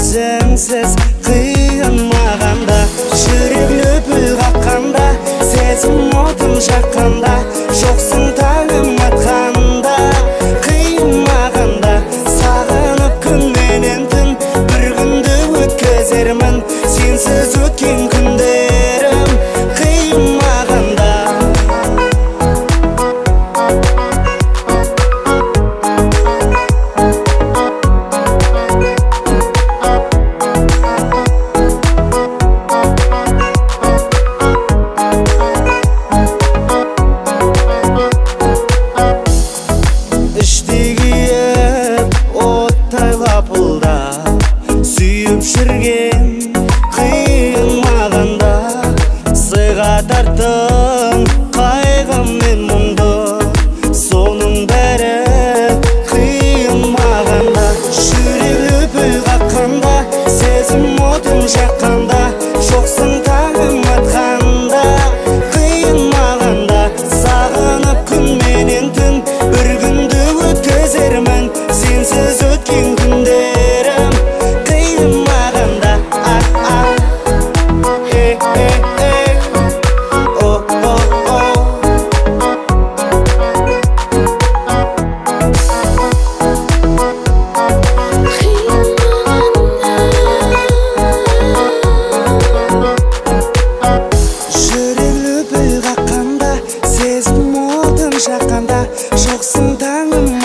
Sensiz kıyılmaganda, жүрек löpül kakkanda, сезім отым жаққанда, жоқсың таңым атқанда, қиылмағанда, сағынып күн менен түн, бір күнді өткізермін, сенсіз өткен күндерім қиылмағанда. Сүйіп жүрген қиылмағанда, сыйға тарттың қайғым мен мұңды, соның бәрі қиылмағанда, жүрек лүпіл қаққанда, сезім отым жаққанда, жоқсың таңым атқанда, қиылмағанда, сағынып күн менен түн, бір күнді өткізермін, сенсіз өткен күндерім қиылмағанда. Жүрек лүпіл қаққанда, сезім отым жаққанда, жоқсың таңым